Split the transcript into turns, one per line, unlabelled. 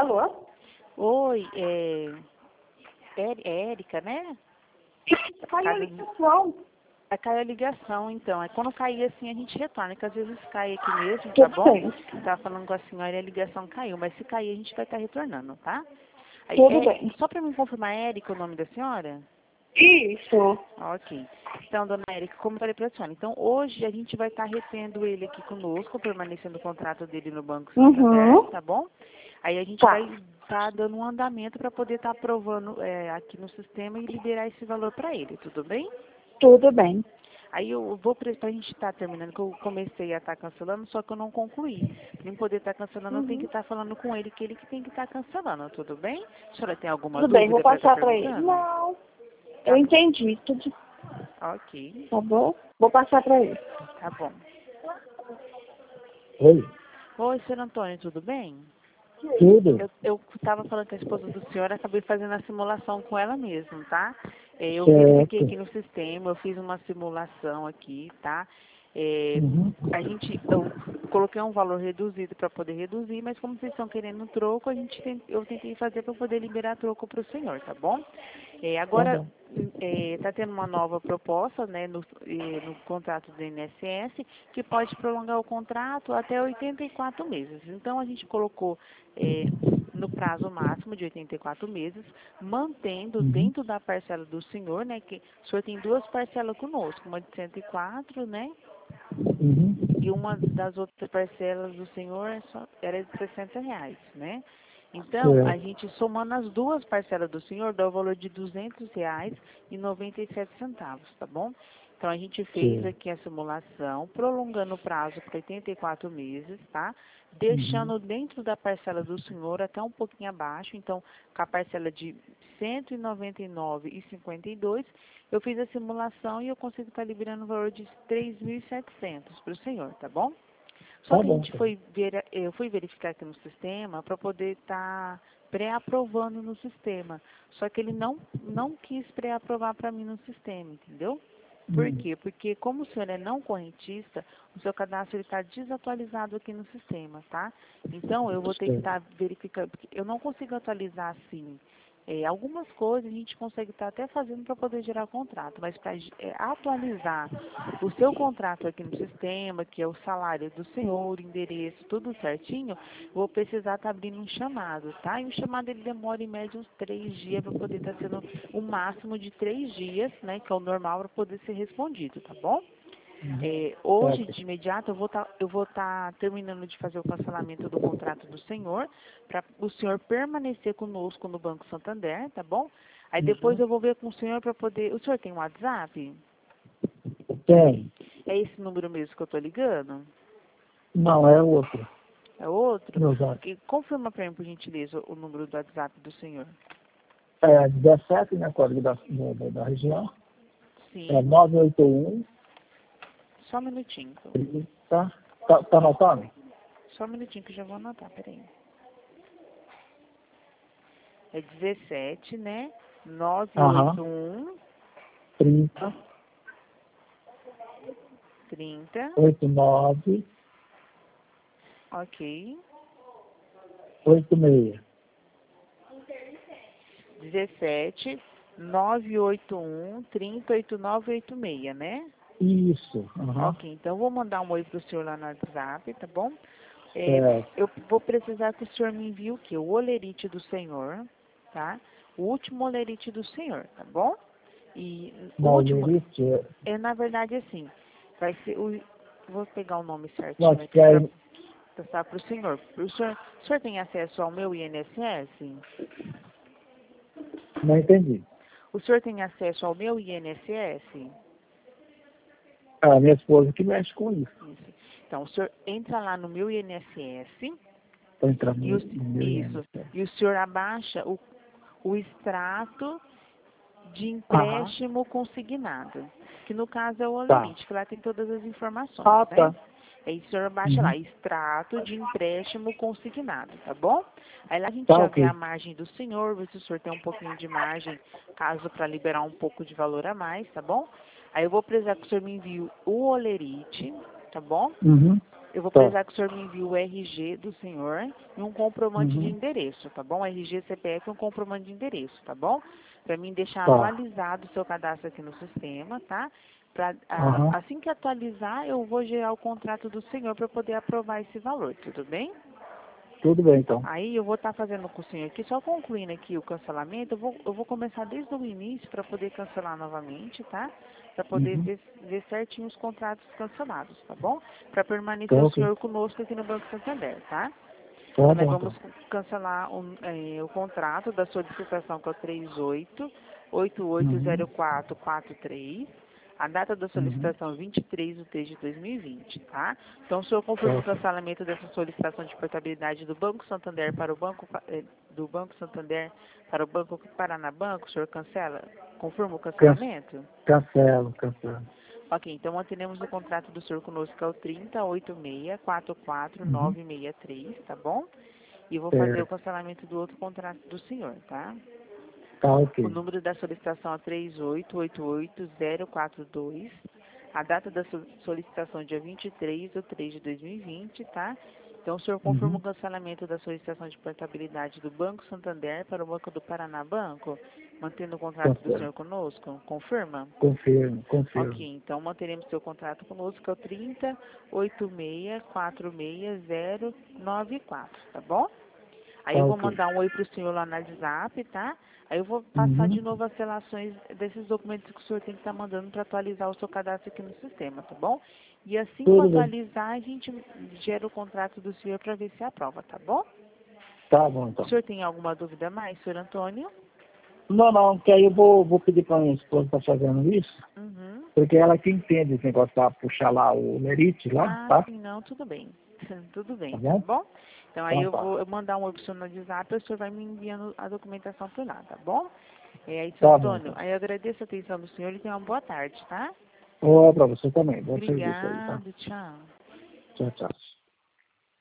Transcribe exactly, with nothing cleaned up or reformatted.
Alô?
Oi, é, é, é Érica, né?
Caiu a
Caso-
ligação.
É, caiu a ligação, então. É quando cair assim a gente retorna, que às vezes cai aqui mesmo, tá
Tudo
bom?
bem.
Tava falando com a senhora e a ligação caiu, mas se cair a gente vai estar retornando, tá? Aí,
Tudo
é,
bem.
só para me confirmar, é Érica o nome da senhora?
Isso.
Ok. Então, dona Érica, como eu falei para a senhora, então hoje a gente vai estar retendo ele aqui conosco, permanecendo o contrato dele no Banco Santander,
Uhum.
tá bom? Aí a gente
Tá.
vai estar dando um andamento para poder estar aprovando é, aqui no sistema e liberar esse valor para ele, tudo bem?
Tudo bem.
Aí eu vou para a gente estar terminando, que eu comecei a estar cancelando, só que eu não concluí. Para não poder estar cancelando, eu tenho que
Uhum.
estar falando com ele, que ele que tem que estar cancelando, tudo bem? A senhora tem alguma
Tudo bem, vou
dúvida para estar
passar pra ele.
perguntando?
Não,
Tá
eu
bom.
entendi. Tudo
Ok,
tá bom? Vou passar pra ele.
tá bom.
Oi,
Oi, senhor Antônio, tudo bem?
tudo?
Eu estava falando com a esposa do senhor, acabei fazendo a simulação com ela mesmo, tá? É, eu verifiquei
Certo.
aqui no sistema, eu fiz uma simulação aqui, tá? É,
Uhum.
a gente, eu coloquei um valor reduzido para poder reduzir, mas como vocês estão querendo troco, a gente tem, eu tentei fazer para poder liberar troco para o senhor, tá bom? É,
Tá
agora,
bom.
está tendo uma nova proposta, né, no, eh, no contrato do I N S S, que pode prolongar o contrato até oitenta e quatro meses. Então, a gente colocou eh, no prazo máximo de oitenta e quatro meses, mantendo
Uhum.
dentro da parcela do senhor, né, que o senhor tem duas parcelas conosco, uma de cento e quatro, né,
Uhum.
e uma das outras parcelas do senhor é só- era de sessenta reais, né? Então, a
Certo.
gente somando as duas parcelas do senhor dá o valor de duzentos reais e noventa e sete centavos, tá bom? Então, a gente fez
Certo.
aqui a simulação, prolongando o prazo para oitenta e quatro meses, tá?
Uhum.
Deixando dentro da parcela do senhor até um pouquinho abaixo, então, com a parcela de cento e noventa e nove reais e cinquenta e dois centavos, eu fiz a simulação e eu consigo estar liberando o valor de três mil e setecentos para o senhor, tá bom? Só
Tá
que a
bom,
gente
tá.
foi ver, eu fui verificar aqui no sistema para poder estar pré-aprovando no sistema. Só que ele não, não quis pré-aprovar para mim no sistema, entendeu? Por
Uhum.
quê? Porque como o senhor é não correntista, o seu cadastro está desatualizado aqui no sistema, tá? Então, eu vou ter que
Certo.
estar verificando, porque eu não consigo atualizar assim. É, algumas coisas a gente consegue estar até fazendo para poder gerar contrato, mas para atualizar o seu contrato aqui no sistema, que é o salário do senhor, o endereço, tudo certinho, vou precisar estar abrindo um chamado, tá? E o chamado ele demora em média uns três dias para poder estar sendo o máximo de três dias, né? Que é o normal para poder ser respondido, tá bom?
Uhum.
É, hoje,
Certo.
de imediato, eu vou estar eu vou tá terminando de fazer o cancelamento do contrato do senhor, para o senhor permanecer conosco no Banco Santander, tá bom? Aí depois
Uhum.
eu vou ver com o senhor para poder... O senhor tem um WhatsApp?
Tem.
É esse número mesmo que eu estou ligando?
Não, é outro.
É outro?
Meu zap.
Que- Confirma para mim, por gentileza, o número do WhatsApp do senhor.
É dezessete, né, código da, da, da região. É
Sim,
nove oito um.
só um minutinho.
Tá? Tá, tá anotando?
Só um minutinho que eu já vou anotar, peraí. É dezessete, né? nove
Aham.
oito um,
trinta,
trinta,
oitenta e nove,
ok.
oitenta e seis.
dezessete, nove oito um, trinta, oitenta e nove, oitenta e seis, né?
Isso. Aham.
Ok, então eu vou mandar um oi pro senhor lá no WhatsApp, tá bom? É,
Certo.
eu vou precisar que o senhor me envie o quê? O olerite do senhor, tá? O último olerite do senhor, tá bom? E o último,
Maulerite.
é na verdade assim, vai ser o... Vou pegar o nome certinho
Pode
aqui para
ser.
passar para o senhor. O senhor. O senhor tem acesso ao meu I N S S?
Não entendi.
O senhor tem acesso ao meu I N S S?
A minha esposa que mexe com isso.
Isso. Então, o senhor entra lá no meu I N S S
Para entrar
e
no,
o,
no meu
isso,
I N S S.
e o senhor abaixa o, o extrato de
Aham.
empréstimo consignado, que no caso é o
Tá.
Olerite, que lá tem todas as informações,
Ah,
né?
tá.
Aí o senhor abaixa
Uhum.
lá, extrato de empréstimo consignado, tá bom? Aí lá a gente
Tá
já vê a
ok.
margem do senhor, vê se o senhor tem um pouquinho de margem, caso para liberar um pouco de valor a mais, tá bom? Aí eu vou precisar que o senhor me envie o Olerite, tá bom?
Uhum.
Eu vou
Tá.
precisar que o senhor me envie o R G do senhor e um comprovante
Uhum.
de endereço, tá bom? R G, C P F e um comprovante de endereço, tá bom? Para mim deixar
Tá.
atualizado o seu cadastro aqui no sistema, tá? Pra, ah,
Aham.
assim que atualizar, eu vou gerar o contrato do senhor para poder aprovar esse valor, tudo bem?
Tudo bem, então.
Aí eu vou estar fazendo com o senhor aqui, só concluindo aqui o cancelamento, eu vou, eu vou começar desde o início para poder cancelar novamente, tá? Para poder
Uhum.
ver, ver certinho os contratos cancelados, tá bom? Para permanecer
Tá
o
ok.
senhor conosco aqui no Banco Santander, tá?
Tá
Então, nós
bom,
vamos
então.
cancelar o, eh, o contrato da solicitação que é o três oito oito oito
Uhum.
zero quatro quatro três. A data da
Uhum.
solicitação vinte e três de três de dois mil e vinte, tá? Então, o senhor
Tá
confirma o
ok.
cancelamento dessa solicitação de portabilidade do Banco Santander para o Banco Pa- eh, do Banco Santander para o Banco Paranabanco, o senhor cancela? Confirma o
Can
cancelamento?
cancelo, cancelo.
Ok, então manteremos o contrato do senhor conosco, que é o trinta oitenta e seis quarenta e quatro
Uhum.
nove sessenta e três, tá bom? E vou fazer o
Certo.
cancelamento do outro contrato do senhor, tá?
Tá
O
ok.
número da solicitação é três oito oito oito zero quatro dois. A data da so- solicitação é dia vinte e três de três de dois mil e vinte, tá? Então, o senhor confirma o
Uhum.
cancelamento da solicitação de portabilidade do Banco Santander para o Banco do Paraná Banco, mantendo o contrato do
Cancelo.
senhor conosco? Confirma?
Confirmo,
Ok,
confirmo.
então manteremos seu contrato conosco, que é o trinta oitenta e seis quarenta e seis zero nove quatro, tá bom? Aí
Tá
eu vou
ok.
mandar um oi pro senhor lá no WhatsApp, tá? Aí eu vou passar
Uhum.
de novo as relações desses documentos que o senhor tem que estar mandando para atualizar o seu cadastro aqui no sistema, tá bom? E assim que eu
Tudo bem.
atualizar, a gente gera o contrato do senhor para ver se aprova, tá bom?
Tá bom,
O
então.
senhor tem alguma dúvida mais, senhor Antônio?
Não, não, que aí eu vou, vou pedir pra minha esposa estar fazendo isso,
Uhum.
porque ela que entende esse negócio para puxar lá o lerite lá,
Ah,
tá?
sim, não, tudo bem. Tudo
Tá
bem, tá
bom?
bom? Então aí
Então
eu
tá.
vou eu mandar um oi pro senhor no WhatsApp e o senhor vai me enviando a documentação por lá, tá bom? É aí, senhor
Tá bom,
Antônio,
então.
aí eu agradeço a atenção do senhor e tenha uma boa tarde, tá?
Ó, pra você também. Bom serviço aí, tá?
Obrigado, tchau.
Tchau, tchau.